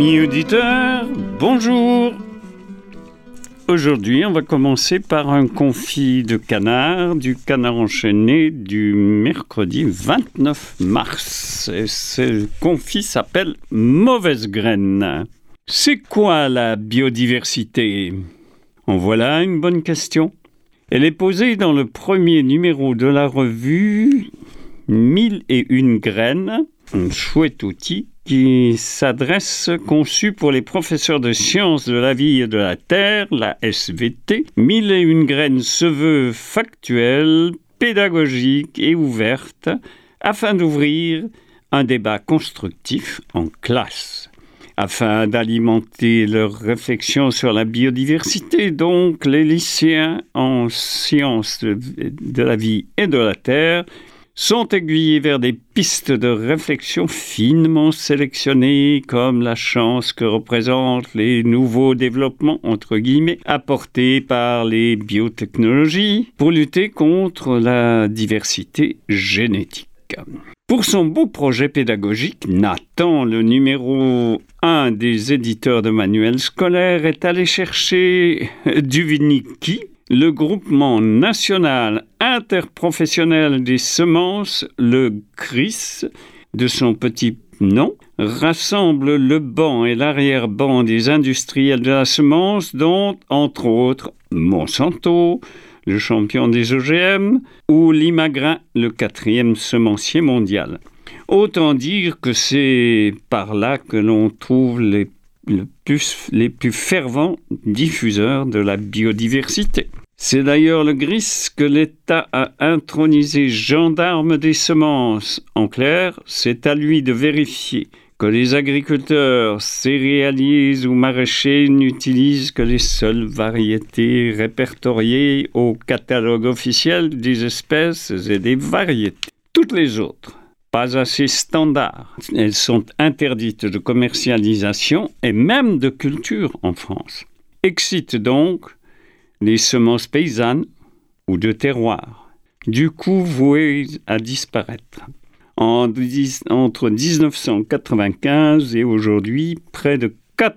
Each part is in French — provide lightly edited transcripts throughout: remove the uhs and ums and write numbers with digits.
Amis auditeurs, bonjour. Aujourd'hui, on va commencer par un confit de canard, du canard enchaîné du mercredi 29 mars. Et ce confit s'appelle Mauvaise graine. C'est quoi la biodiversité ? En voilà une bonne question. Elle est posée dans le premier numéro de la revue 1001 graines, un chouette outil qui s'adresse, conçu pour les professeurs de sciences de la vie et de la terre, la SVT. 1001 graines se veut factuelle, pédagogique et ouverte, afin d'ouvrir un débat constructif en classe. Afin d'alimenter leur réflexion sur la biodiversité, donc, les lycéens en sciences de la vie et de la terre sont aiguillés vers des pistes de réflexion finement sélectionnées, comme la chance que représentent les nouveaux développements, entre guillemets, apportés par les biotechnologies pour lutter contre la diversité génétique. Pour son beau projet pédagogique, Nathan, le numéro 1 des éditeurs de manuels scolaires, est allé chercher Duviniki, le groupement national interprofessionnel des semences, le GRIS, de son petit nom, rassemble le banc et l'arrière-banc des industriels de la semence, dont, entre autres, Monsanto, le champion des OGM, ou Limagrain, le 4e semencier mondial. Autant dire que c'est par là que l'on trouve les plus fervents diffuseurs de la biodiversité. C'est d'ailleurs le GRIS que l'État a intronisé gendarme des semences. En clair, c'est à lui de vérifier que les agriculteurs céréaliers ou maraîchers n'utilisent que les seules variétés répertoriées au catalogue officiel des espèces et des variétés. Toutes les autres, pas assez standards. Elles sont interdites de commercialisation et même de culture en France. Excitent donc les semences paysannes ou de terroir, du coup vouées à disparaître. Entre 1995 et aujourd'hui, près de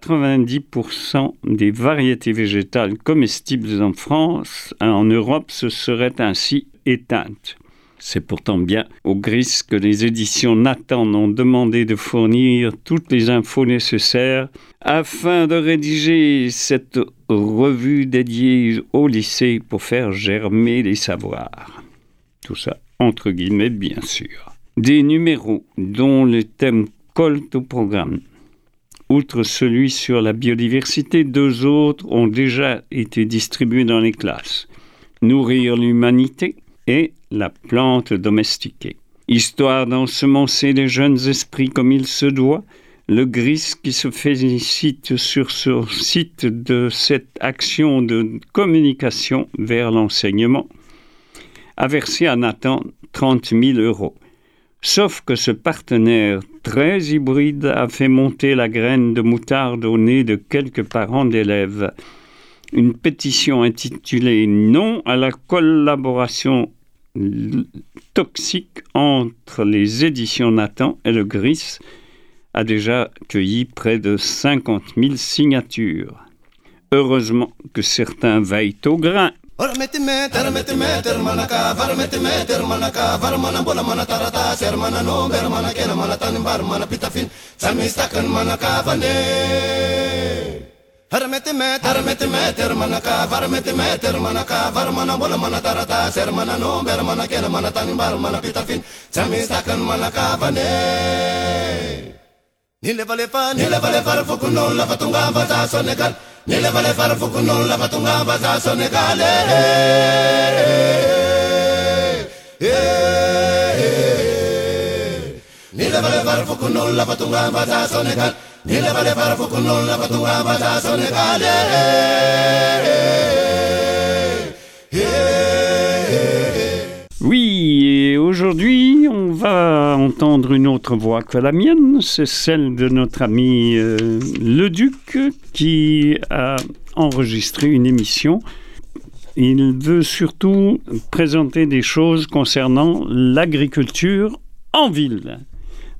90% des variétés végétales comestibles en France, en Europe, se seraient ainsi éteintes. C'est pourtant bien au GRIS que les éditions Nathan ont demandé de fournir toutes les infos nécessaires afin de rédiger cette revue dédiée au lycée pour faire germer les savoirs. Tout ça, entre guillemets, bien sûr. Des numéros dont le thème colle au programme. Outre celui sur la biodiversité, 2 autres ont déjà été distribués dans les classes. Nourrir l'humanité et la plante domestiquée. Histoire d'ensemencer les jeunes esprits comme il se doit, le GRIS, qui se félicite sur ce site de cette action de communication vers l'enseignement, a versé à Nathan 30 000 €. Sauf que ce partenaire très hybride a fait monter la graine de moutarde au nez de quelques parents d'élèves. Une pétition intitulée « Non à la collaboration toxique entre les éditions Nathan et le GRIS » a déjà cueilli près de 50 000 signatures. Heureusement que certains veillent au grain. Nilevale far fukunon la fatunga baza sonegale. Nilevale far fukunon la fatunga baza sonegal. Nilevale far fukunon la fatunga baza sonegale. Oui, et aujourd'hui, on va entendre une autre voix que la mienne. C'est celle de notre ami Leduc, qui a enregistré une émission. Il veut surtout présenter des choses concernant l'agriculture en ville.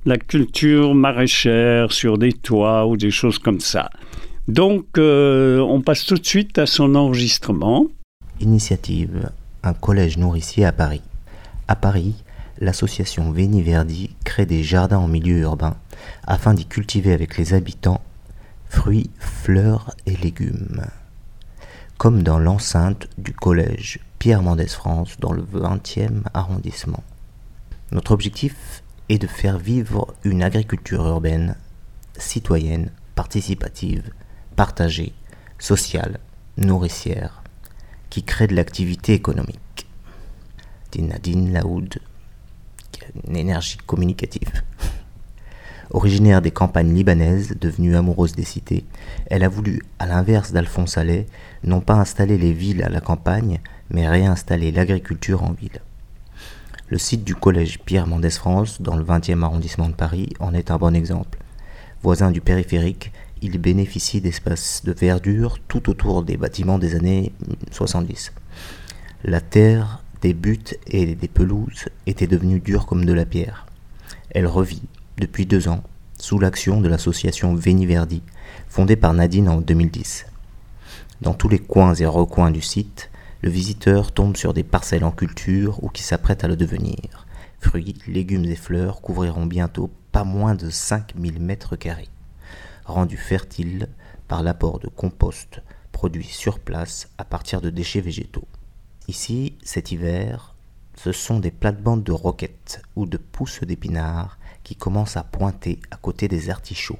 la culture maraîchère sur des toits ou des choses comme ça. Donc, on passe tout de suite à son enregistrement. Initiative, un collège nourricier à Paris. À Paris, l'association Veni Verdi crée des jardins en milieu urbain afin d'y cultiver avec les habitants fruits, fleurs et légumes. Comme dans l'enceinte du collège Pierre Mendès France dans le 20e arrondissement. Notre objectif est de faire vivre une agriculture urbaine, citoyenne, participative, partagée, sociale, nourricière, qui crée de l'activité économique. Dit Nadine Laoud, qui a une énergie communicative. Originaire des campagnes libanaises, devenue amoureuse des cités, elle a voulu, à l'inverse d'Alphonse Allais, non pas installer les villes à la campagne, mais réinstaller l'agriculture en ville. Le site du collège Pierre Mendès France, dans le 20e arrondissement de Paris, en est un bon exemple. Voisin du périphérique, il bénéficie d'espaces de verdure tout autour des bâtiments des années 70. La terre, des buttes et des pelouses était devenue dure comme de la pierre. Elle revit, depuis 2 ans, sous l'action de l'association Veni Verdi, fondée par Nadine en 2010. Dans tous les coins et recoins du site, le visiteur tombe sur des parcelles en culture ou qui s'apprêtent à le devenir. Fruits, légumes et fleurs couvriront bientôt pas moins de 5000 mètres carrés, rendus fertiles par l'apport de compost produit sur place à partir de déchets végétaux. Ici, cet hiver, ce sont des plates-bandes de roquettes ou de pousses d'épinards qui commencent à pointer à côté des artichauts.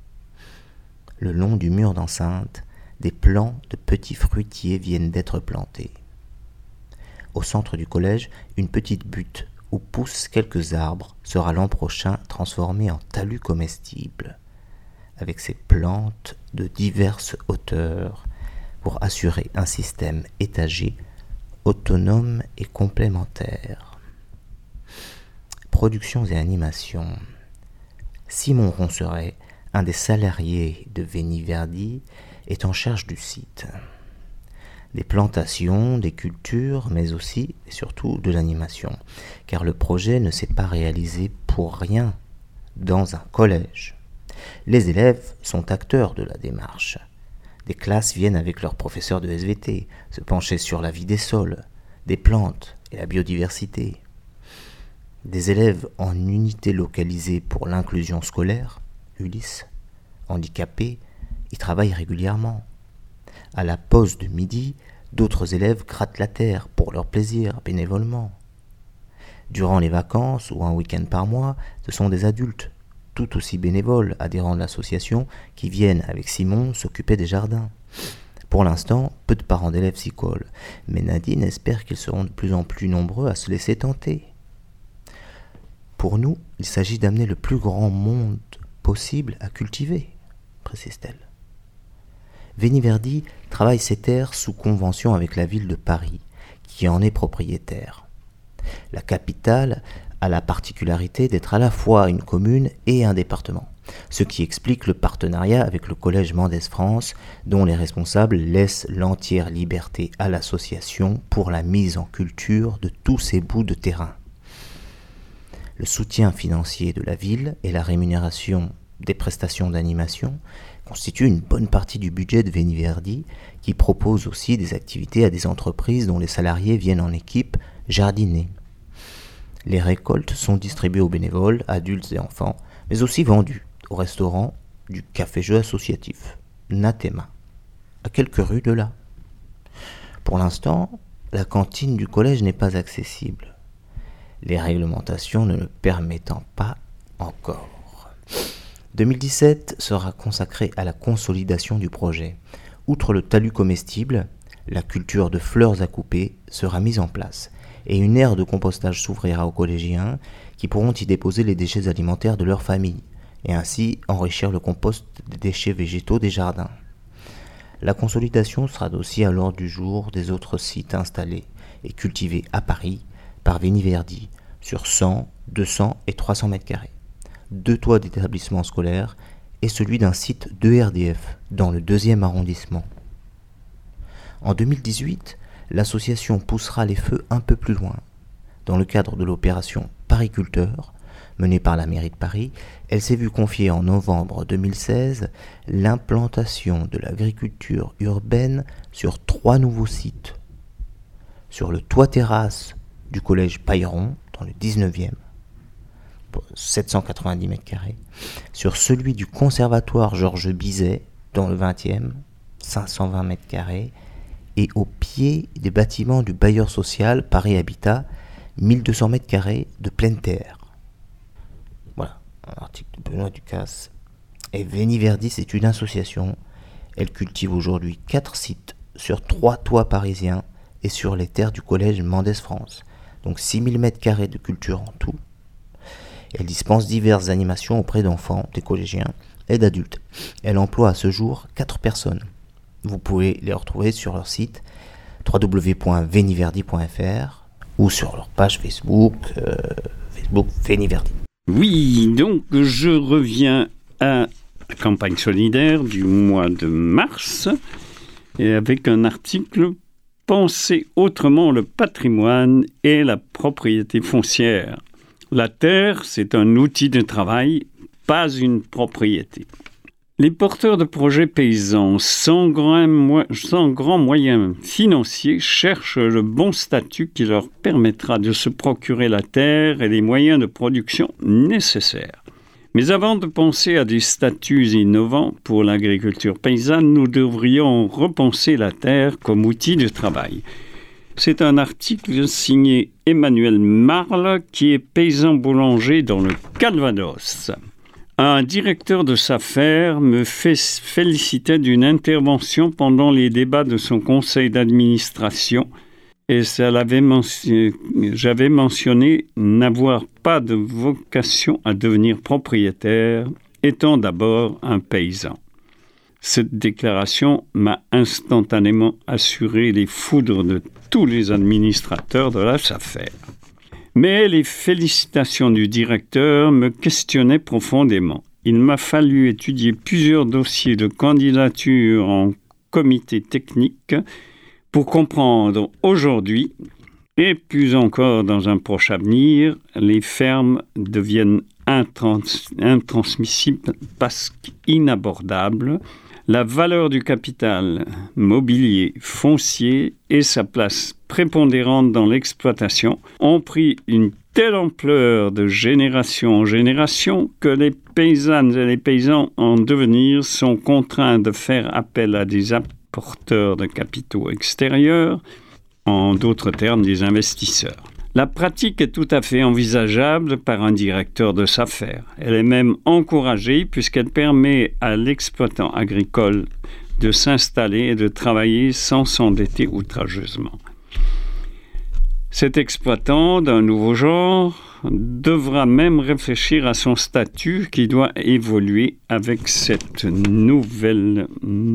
Le long du mur d'enceinte, des plants de petits fruitiers viennent d'être plantés. Au centre du collège, une petite butte où poussent quelques arbres sera l'an prochain transformée en talus comestibles, avec ses plantes de diverses hauteurs pour assurer un système étagé, autonome et complémentaire. Productions et animations. Simon Ronceret, un des salariés de Veni Verdi, est en charge du site. Des plantations, des cultures, mais aussi et surtout de l'animation, car le projet ne s'est pas réalisé pour rien dans un collège. Les élèves sont acteurs de la démarche. Des classes viennent avec leurs professeurs de SVT se pencher sur la vie des sols, des plantes et la biodiversité. Des élèves en unité localisée pour l'inclusion scolaire, Ulysse, handicapés, y travaillent régulièrement. À la pause de midi, d'autres élèves grattent la terre pour leur plaisir, bénévolement. Durant les vacances ou un week-end par mois, ce sont des adultes, tout aussi bénévoles, adhérents de l'association, qui viennent avec Simon s'occuper des jardins. Pour l'instant, peu de parents d'élèves s'y collent, mais Nadine espère qu'ils seront de plus en plus nombreux à se laisser tenter. Pour nous, il s'agit d'amener le plus grand monde possible à cultiver, précise-t-elle. Veni Verdi travaille ses terres sous convention avec la ville de Paris, qui en est propriétaire. La capitale a la particularité d'être à la fois une commune et un département, ce qui explique le partenariat avec le collège Mendès France, dont les responsables laissent l'entière liberté à l'association pour la mise en culture de tous ces bouts de terrain. Le soutien financier de la ville et la rémunération des prestations d'animation constituent une bonne partie du budget de Veni Verdi, qui propose aussi des activités à des entreprises dont les salariés viennent en équipe jardiner. Les récoltes sont distribuées aux bénévoles, adultes et enfants, mais aussi vendues au restaurant du café-jeu associatif Natema, à quelques rues de là. Pour l'instant, la cantine du collège n'est pas accessible, les réglementations ne le permettant pas encore. 2017 sera consacré à la consolidation du projet. Outre le talus comestible, la culture de fleurs à couper sera mise en place et une aire de compostage s'ouvrira aux collégiens qui pourront y déposer les déchets alimentaires de leur famille et ainsi enrichir le compost des déchets végétaux des jardins. La consolidation sera aussi à l'ordre du jour des autres sites installés et cultivés à Paris par Veni Verdi sur 100, 200 et 300 mètres carrés. 2 toits d'établissements scolaires et celui d'un site d'ERDF dans le 2e arrondissement. En 2018, l'association poussera les feux un peu plus loin, dans le cadre de l'opération Pariculteur, menée par la mairie de Paris, elle s'est vue confier en novembre 2016 l'implantation de l'agriculture urbaine sur 3 nouveaux sites. Sur le toit-terrasse du collège Pailleron, dans le 19e, pour 790 m², sur celui du conservatoire Georges Bizet, dans le 20e, 520 m², et au pied des bâtiments du bailleur social Paris Habitat, 1200 m² de pleine terre. Voilà, un article de Benoît Ducasse. Et Veni-Verdi, c'est une association. Elle cultive aujourd'hui 4 sites sur 3 toits parisiens et sur les terres du collège Mendès France. Donc 6000 m² de culture en tout. Elle dispense diverses animations auprès d'enfants, des collégiens et d'adultes. Elle emploie à ce jour 4 personnes. Vous pouvez les retrouver sur leur site www.veniverdi.fr ou sur leur page Facebook, Facebook Veni-Verdi. Oui, donc je reviens à la campagne solidaire du mois de mars et avec un article « Penser autrement le patrimoine et la propriété foncière ». La terre, c'est un outil de travail, pas une propriété. Les porteurs de projets paysans sans grands moyens financiers cherchent le bon statut qui leur permettra de se procurer la terre et les moyens de production nécessaires. Mais avant de penser à des statuts innovants pour l'agriculture paysanne, nous devrions repenser la terre comme outil de travail. C'est un article signé Emmanuel Marle, qui est paysan boulanger dans le Calvados. Un directeur de sa ferme me félicitait d'une intervention pendant les débats de son conseil d'administration et j'avais mentionné n'avoir pas de vocation à devenir propriétaire, étant d'abord un paysan. Cette déclaration m'a instantanément assuré les foudres de tous les administrateurs de la SAFER. Mais les félicitations du directeur me questionnaient profondément. Il m'a fallu étudier plusieurs dossiers de candidature en comité technique pour comprendre aujourd'hui, et plus encore dans un proche avenir, les fermes deviennent intransmissibles parce qu'inabordables. La valeur du capital mobilier, foncier et sa place prépondérante dans l'exploitation ont pris une telle ampleur de génération en génération que les paysannes et les paysans en devenir sont contraints de faire appel à des apporteurs de capitaux extérieurs, en d'autres termes des investisseurs. La pratique est tout à fait envisageable par un directeur de SAFER. Elle est même encouragée puisqu'elle permet à l'exploitant agricole de s'installer et de travailler sans s'endetter outrageusement. Cet exploitant d'un nouveau genre devra même réfléchir à son statut qui doit évoluer avec ces nouvelles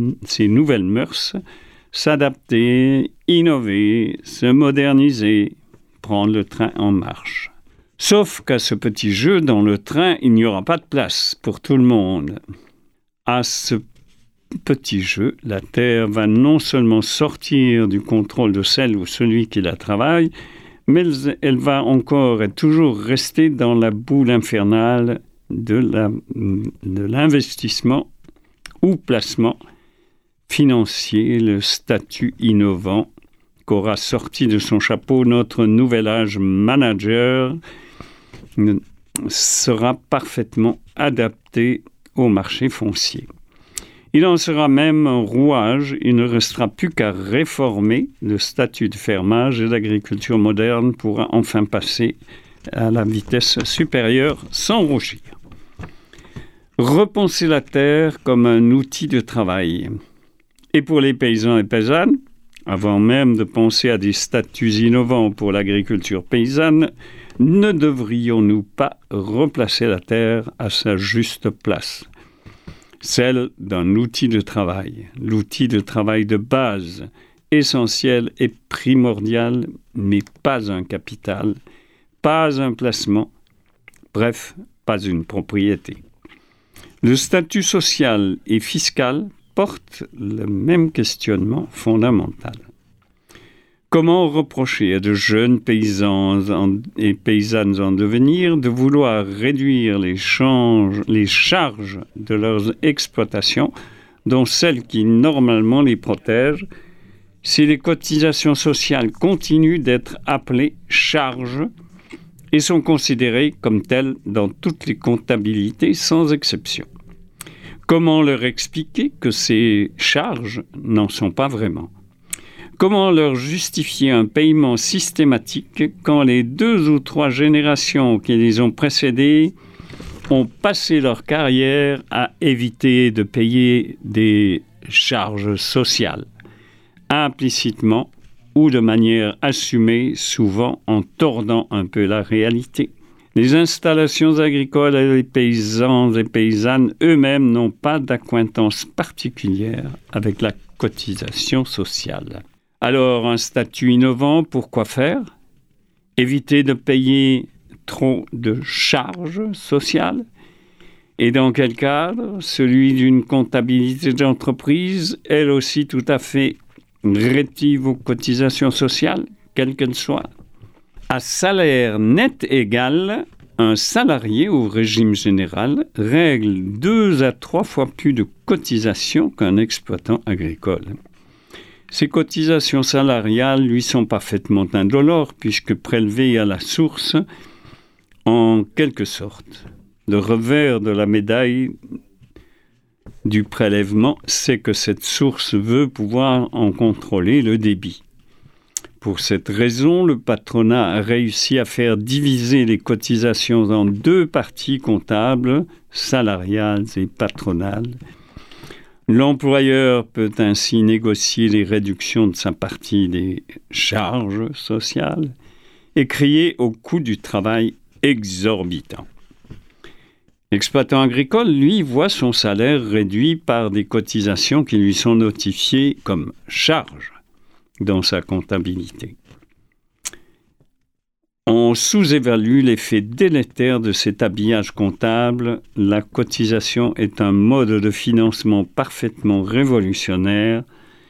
mœurs, s'adapter, innover, se moderniser, prendre le train en marche. Sauf qu'à ce petit jeu, dans le train, il n'y aura pas de place pour tout le monde. À ce petit jeu, la terre va non seulement sortir du contrôle de celle ou celui qui la travaille, mais elle va encore et toujours rester dans la boule infernale de l'investissement ou placement financier, le statut innovant qu'aura sorti de son chapeau notre nouvel âge manager sera parfaitement adapté au marché foncier. Il en sera même un rouage, il ne restera plus qu'à réformer le statut de fermage et l'agriculture moderne pourra enfin passer à la vitesse supérieure sans rougir. Repenser la terre comme un outil de travail. Et pour les paysans et paysannes, avant même de penser à des statuts innovants pour l'agriculture paysanne, ne devrions-nous pas replacer la terre à sa juste place ? Celle d'un outil de travail, l'outil de travail de base, essentiel et primordial, mais pas un capital, pas un placement, bref, pas une propriété. Le statut social et fiscal porte le même questionnement fondamental. Comment reprocher à de jeunes paysans et paysannes en devenir de vouloir réduire les charges de leurs exploitations, dont celles qui normalement les protègent, si les cotisations sociales continuent d'être appelées charges et sont considérées comme telles dans toutes les comptabilités sans exception? Comment leur expliquer que ces charges n'en sont pas vraiment? Comment leur justifier un paiement systématique quand les 2 ou 3 générations qui les ont précédées ont passé leur carrière à éviter de payer des charges sociales, implicitement ou de manière assumée, souvent en tordant un peu la réalité? Les installations agricoles et les paysans et paysannes eux-mêmes n'ont pas d'acquaintance particulière avec la cotisation sociale. Alors, un statut innovant, pourquoi faire? Éviter de payer trop de charges sociales? Et dans quel cadre? Celui d'une comptabilité d'entreprise, elle aussi tout à fait rétive aux cotisations sociales, quelles qu'elles soient. À salaire net égal, un salarié au régime général règle 2 à 3 fois plus de cotisations qu'un exploitant agricole. Ces cotisations salariales lui sont parfaitement indolores puisque prélevées à la source, en quelque sorte. Le revers de la médaille du prélèvement, c'est que cette source veut pouvoir en contrôler le débit. Pour cette raison, le patronat a réussi à faire diviser les cotisations en 2 parties comptables, salariales et patronales. L'employeur peut ainsi négocier les réductions de sa partie des charges sociales et crier au coût du travail exorbitant. L'exploitant agricole, lui, voit son salaire réduit par des cotisations qui lui sont notifiées comme charges dans sa comptabilité. On sous-évalue l'effet délétère de cet habillage comptable. La cotisation est un mode de financement parfaitement révolutionnaire.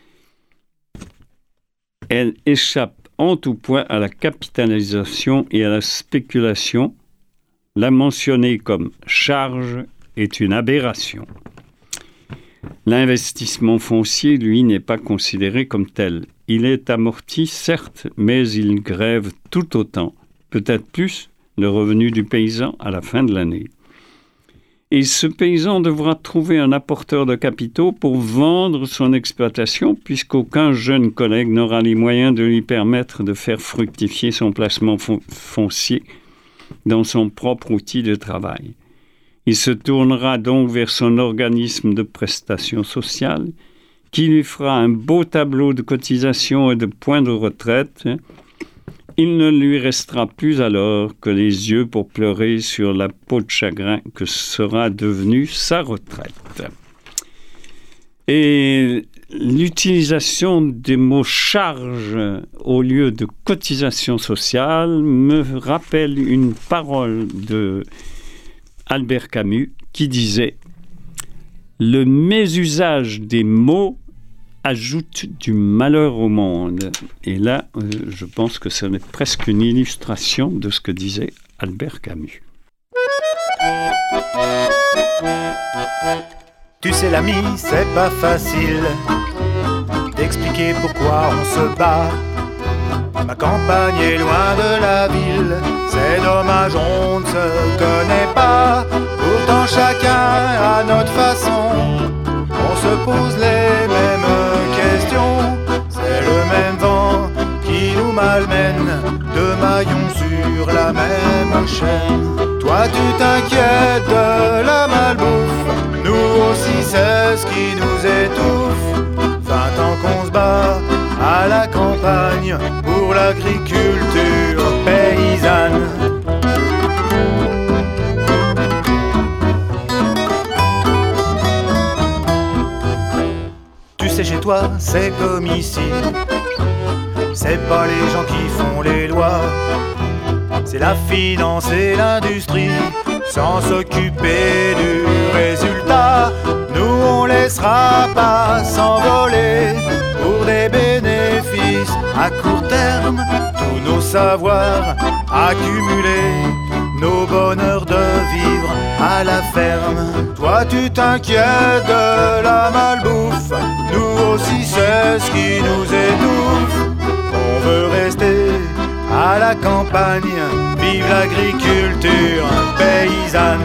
Elle échappe en tout point à la capitalisation et à la spéculation. La mentionner comme charge est une aberration. L'investissement foncier, lui, n'est pas considéré comme tel. Il est amorti, certes, mais il grève tout autant, peut-être plus, le revenu du paysan à la fin de l'année. Et ce paysan devra trouver un apporteur de capitaux pour vendre son exploitation, puisqu'aucun jeune collègue n'aura les moyens de lui permettre de faire fructifier son placement foncier dans son propre outil de travail. Il se tournera donc vers son organisme de prestations sociales, qui lui fera un beau tableau de cotisations et de points de retraite. Il ne lui restera plus alors que les yeux pour pleurer sur la peau de chagrin que sera devenue sa retraite. Et l'utilisation des mots « charge » au lieu de « cotisation sociale » me rappelle une parole de Albert Camus qui disait « Le mésusage des mots ajoute du malheur au monde ». Et là, je pense que ce n'est presque une illustration de ce que disait Albert Camus. Tu sais l'ami, c'est pas facile d'expliquer pourquoi on se bat. Ma campagne est loin de la ville, c'est dommage, on ne se connaît pas. Pourtant chacun à notre façon, on se pose les mêmes questions. C'est le même vent qui nous malmène, deux maillons sur la même chaîne. Toi tu t'inquiètes de la malbouffe, nous aussi c'est ce qui nous étouffe. 20 ans qu'on se bat à la campagne pour l'agriculture paysanne. Tu sais chez toi c'est comme ici, c'est pas les gens qui font les lois, c'est la finance et l'industrie, sans s'occuper du résultat. Nous on laissera pas s'envoler pour des bénéfices à court terme, tous nos savoirs accumulés, nos bonheurs de vivre à la ferme. Toi tu t'inquiètes de la malbouffe, nous aussi c'est ce qui nous étouffe. On veut rester à la campagne, vive l'agriculture paysanne.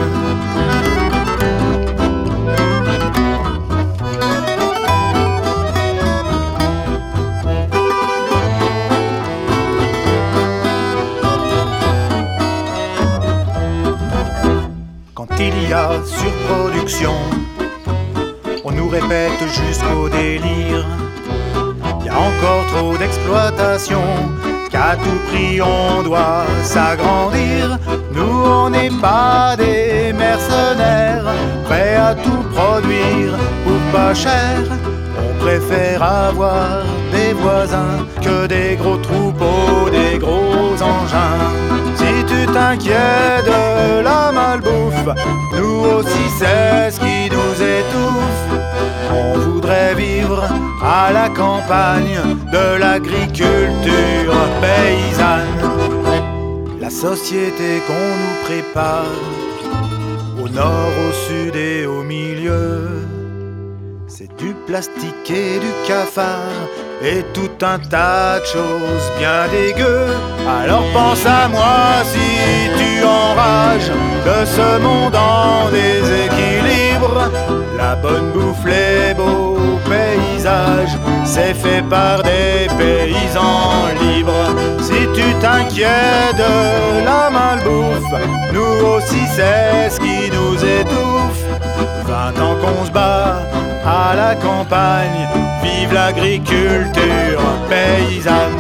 Quand il y a surproduction, on nous répète jusqu'au délire, il y a encore trop d'exploitation, qu'à tout prix on doit s'agrandir. Nous on n'est pas des mercenaires, prêts à tout produire pour pas cher. On préfère avoir des voisins que des gros troupeaux, des gros engins. Si tu t'inquiètes de la malbouffe, nous aussi c'est ce qui nous étouffe. On voudrait vivre à la campagne de l'agriculture paysanne. La société qu'on nous prépare, au nord, au sud et au milieu, c'est du plastique et du cafard et tout un tas de choses bien dégueu. Alors pense à moi si tu enrages de ce monde en déséquilibre. La bonne bouffe, les beaux paysages, c'est fait par des paysans libres. Si tu t'inquiètes de la malbouffe, nous aussi c'est ce qui nous étouffe. 20 ans qu'on se bat à la campagne, vive l'agriculture paysanne.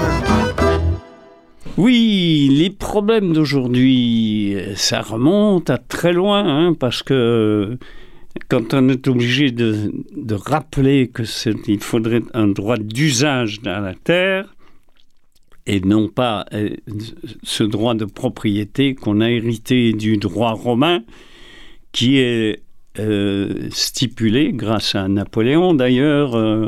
Oui, les problèmes d'aujourd'hui, ça remonte à très loin, hein, parce que quand on est obligé de rappeler qu'il faudrait un droit d'usage à la terre et non pas ce droit de propriété qu'on a hérité du droit romain, qui est stipulé grâce à Napoléon d'ailleurs,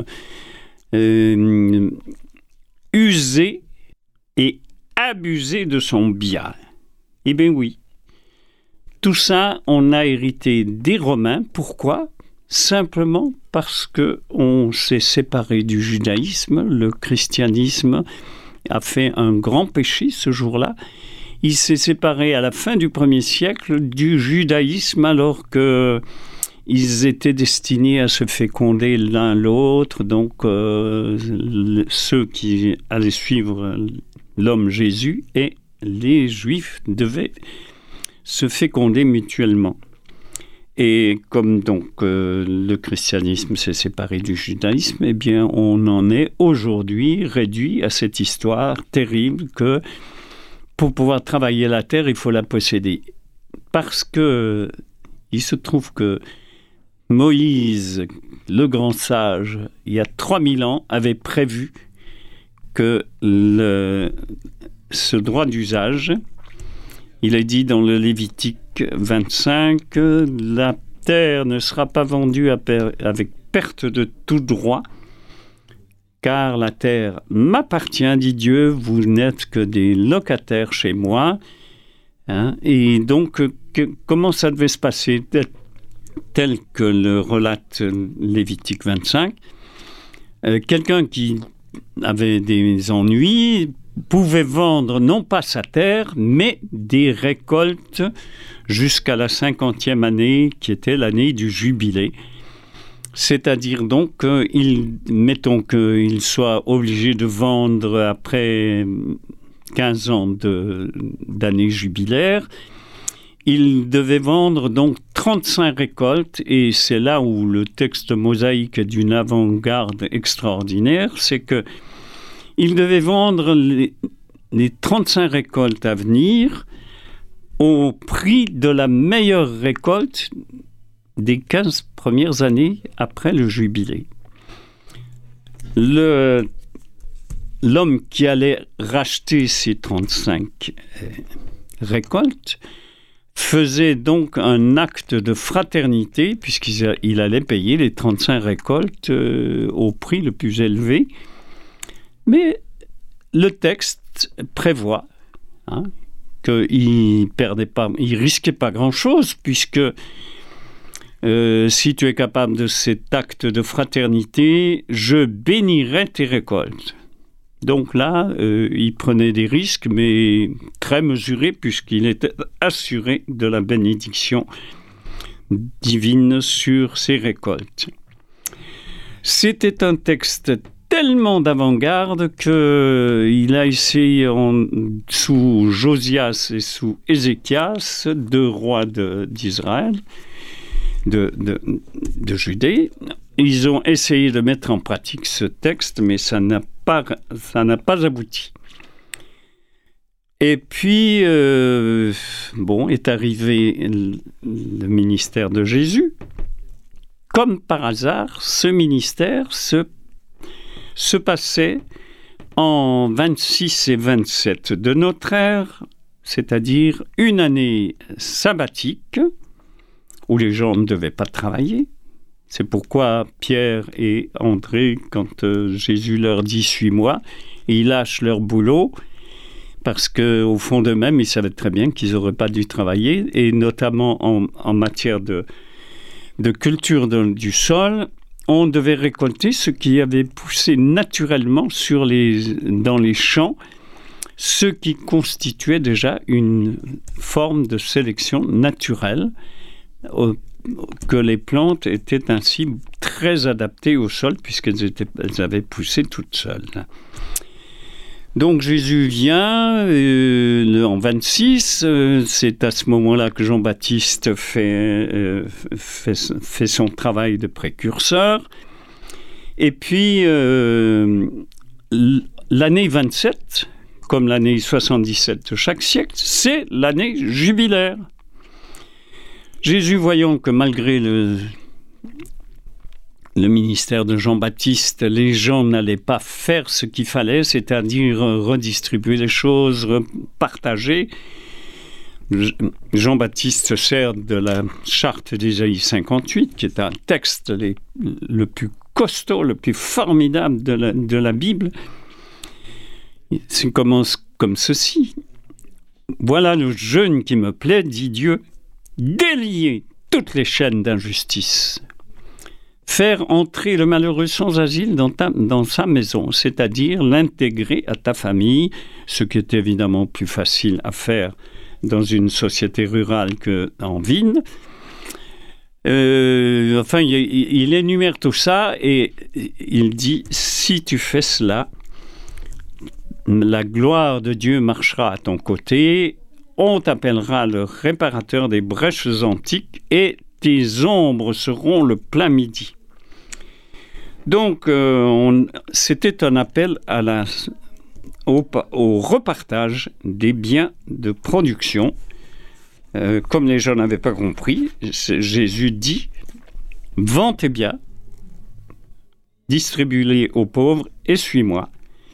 user et abuser de son bien. Eh bien oui, tout ça on a hérité des Romains. Pourquoi ? Simplement parce qu'on s'est séparé du judaïsme. Le christianisme a fait un grand péché ce jour-là. Il s'est séparé à la fin du 1er siècle du judaïsme, alors qu'ils étaient destinés à se féconder l'un l'autre. Donc ceux qui allaient suivre l'homme Jésus et les Juifs devaient se féconder mutuellement. Et comme donc le christianisme s'est séparé du judaïsme, eh bien on en est aujourd'hui réduit à cette histoire terrible que pour pouvoir travailler la terre, il faut la posséder. Parce que il se trouve que Moïse, le grand sage, il y a 3000 ans, avait prévu que ce droit d'usage, il est dit dans le Lévitique 25 que la terre ne sera pas vendue avec perte de tout droit, car la terre m'appartient, dit Dieu, vous n'êtes que des locataires chez moi. Hein, et donc, comment ça devait se passer ? Tel que le relate Lévitique 25, quelqu'un qui avait des ennuis pouvait vendre non pas sa terre, mais des récoltes jusqu'à la 50e année, qui était l'année du jubilé. C'est-à-dire donc, mettons qu'il soit obligé de vendre après 15 ans d'année jubilaire, il devait vendre donc 35 récoltes, et c'est là où le texte mosaïque est d'une avant-garde extraordinaire, c'est que il devait vendre les 35 récoltes à venir au prix de la meilleure récolte des 15 premières années après le jubilé. L'homme qui allait racheter ces 35 récoltes faisait donc un acte de fraternité, puisqu'il allait payer les 35 récoltes au prix le plus élevé. Mais le texte prévoit qu'il risquait pas grand-chose, puisque si tu es capable de cet acte de fraternité, je bénirai tes récoltes. Donc là, il prenait des risques, mais très mesurés, puisqu'il était assuré de la bénédiction divine sur ses récoltes. C'était un texte tellement d'avant-garde qu'il a essayé sous Josias et sous Ézéchias, deux rois d'Israël, de Judée. Ils ont essayé de mettre en pratique ce texte, mais ça n'a pas abouti. Et puis, est arrivé le ministère de Jésus. Comme par hasard, ce ministère se passait en 26 et 27 de notre ère, c'est-à-dire une année sabbatique où les gens ne devaient pas travailler. C'est pourquoi Pierre et André, quand Jésus leur dit « Suis-moi », ils lâchent leur boulot parce qu'au fond d'eux-mêmes, ils savaient très bien qu'ils n'auraient pas dû travailler, et notamment en matière de culture du sol, on devait récolter ce qui avait poussé naturellement dans les champs, ce qui constituait déjà une forme de sélection naturelle, que les plantes étaient ainsi très adaptées au sol, puisqu'elles avaient poussé toutes seules. Donc Jésus vient en 26, c'est à ce moment-là que Jean-Baptiste fait son travail de précurseur. Et puis l'année 27, comme l'année 77 de chaque siècle, c'est l'année jubilaire. Jésus, voyant que malgré le ministère de Jean-Baptiste, les gens n'allaient pas faire ce qu'il fallait, c'est-à-dire redistribuer les choses, partager. Jean-Baptiste se sert de la charte d'Ésaïe 58, qui est un texte le plus costaud, le plus formidable de la Bible. Ça commence comme ceci. « Voilà le jeûne qui me plaît, dit Dieu, délier toutes les chaînes d'injustice. » Faire entrer le malheureux sans asile dans sa maison, c'est-à-dire l'intégrer à ta famille, ce qui est évidemment plus facile à faire dans une société rurale qu'en ville. Il énumère tout ça et il dit, si tu fais cela, la gloire de Dieu marchera à ton côté, on t'appellera le réparateur des brèches antiques et tes ombres seront le plein midi. Donc, c'était un appel au repartage des biens de production. Comme les gens n'avaient pas compris, Jésus dit « Vends tes biens, distribue-les aux pauvres et suis-moi ».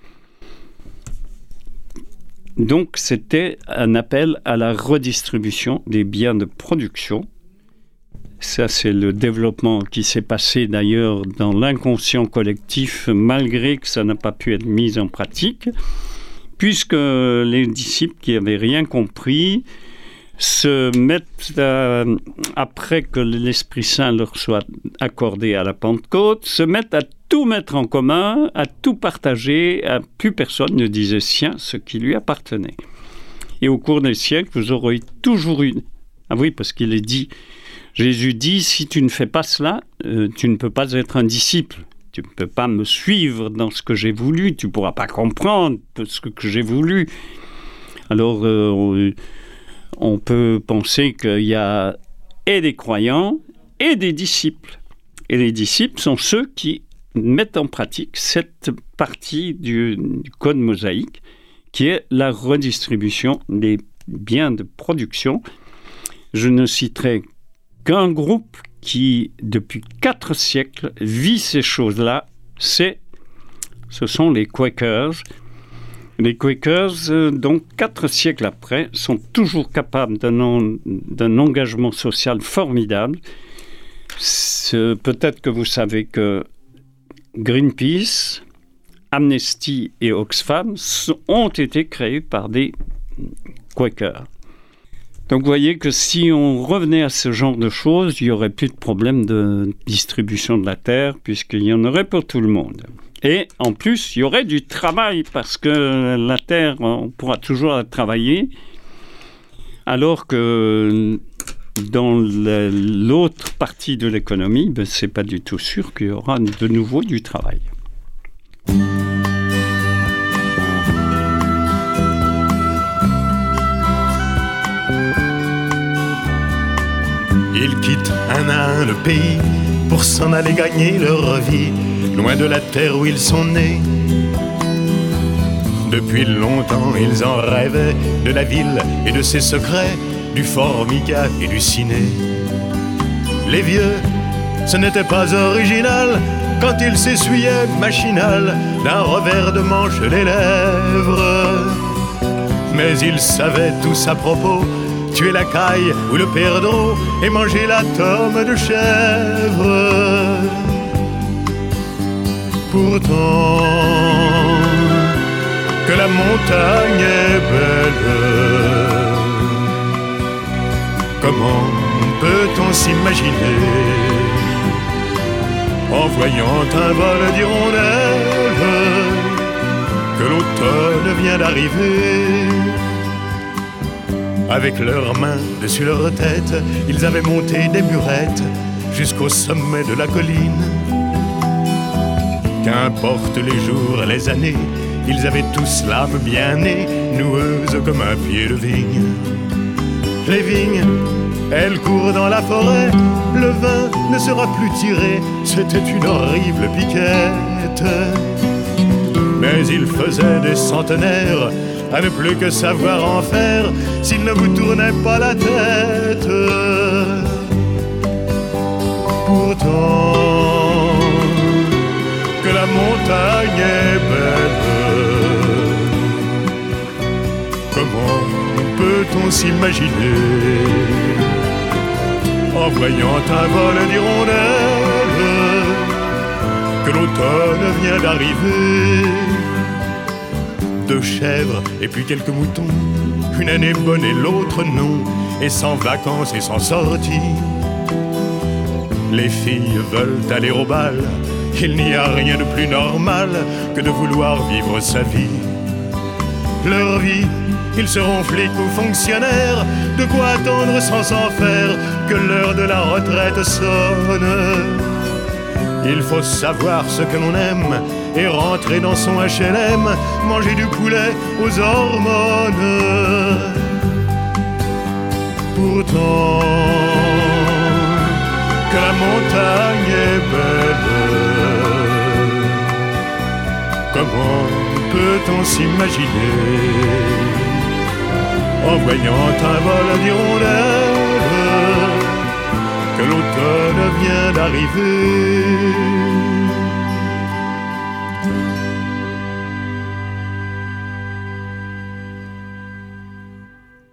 Donc, c'était un appel à la redistribution des biens de production. Ça, c'est le développement qui s'est passé d'ailleurs dans l'inconscient collectif, malgré que ça n'a pas pu être mis en pratique, puisque les disciples qui n'avaient rien compris se mettent, après que l'Esprit Saint leur soit accordé à la Pentecôte, se mettent à tout mettre en commun, à tout partager, plus personne ne disait sien ce qui lui appartenait. Et au cours des siècles, vous aurez toujours eu... Ah oui, parce qu'il est dit... Jésus dit, si tu ne fais pas cela, tu ne peux pas être un disciple. Tu ne peux pas me suivre dans ce que j'ai voulu. Tu ne pourras pas comprendre ce que j'ai voulu. Alors, on peut penser qu'il y a et des croyants et des disciples. Et les disciples sont ceux qui mettent en pratique cette partie du code mosaïque, qui est la redistribution des biens de production. Je ne citerai qu'un groupe qui, depuis 4 siècles, vit ces choses-là, ce sont les Quakers. Les Quakers, donc 4 siècles après, sont toujours capables d'un engagement social formidable. Peut-être que vous savez que Greenpeace Amnesty et Oxfam ont été créés par des Quakers. Donc vous voyez que si on revenait à ce genre de choses, il n'y aurait plus de problème de distribution de la terre, puisqu'il y en aurait pour tout le monde. Et en plus, il y aurait du travail, parce que la terre, on pourra toujours la travailler, alors que dans l'autre partie de l'économie, ce n'est pas du tout sûr qu'il y aura de nouveau du travail. Ils quittent un à un le pays pour s'en aller gagner leur vie, loin de la terre où ils sont nés. Depuis longtemps, ils en rêvaient de la ville et de ses secrets, du Formica et du ciné. Les vieux, ce n'était pas original quand ils s'essuyaient machinal d'un revers de manche les lèvres. Mais ils savaient tous à propos tuer la caille ou le perdreau et manger la tome de chèvre. Pourtant, que la montagne est belle, comment peut-on s'imaginer, en voyant un vol d'hirondelles, que l'automne vient d'arriver? Avec leurs mains dessus leur tête, ils avaient monté des burettes jusqu'au sommet de la colline. Qu'importe les jours, les années, ils avaient tous l'âme bien née, noueuse comme un pied de vigne. Les vignes, elles courent dans la forêt, le vin ne sera plus tiré, c'était une horrible piquette. Mais ils faisaient des centenaires à ne plus que savoir en faire s'il ne vous tournait pas la tête. Pourtant, que la montagne est belle, comment peut-on s'imaginer, en voyant un vol d'hirondelles, que l'automne vient d'arriver? 2 chèvres et puis quelques moutons, une année bonne et l'autre non, et sans vacances et sans sortie. Les filles veulent aller au bal, il n'y a rien de plus normal que de vouloir vivre sa vie. Leur vie, ils seront flics ou fonctionnaires, de quoi attendre sans s'en faire que l'heure de la retraite sonne. Il faut savoir ce que l'on aime et rentrer dans son HLM, manger du poulet aux hormones. Pourtant, que la montagne est belle, comment peut-on s'imaginer, en voyant un vol d'hirondelles, que l'automne vient d'arriver?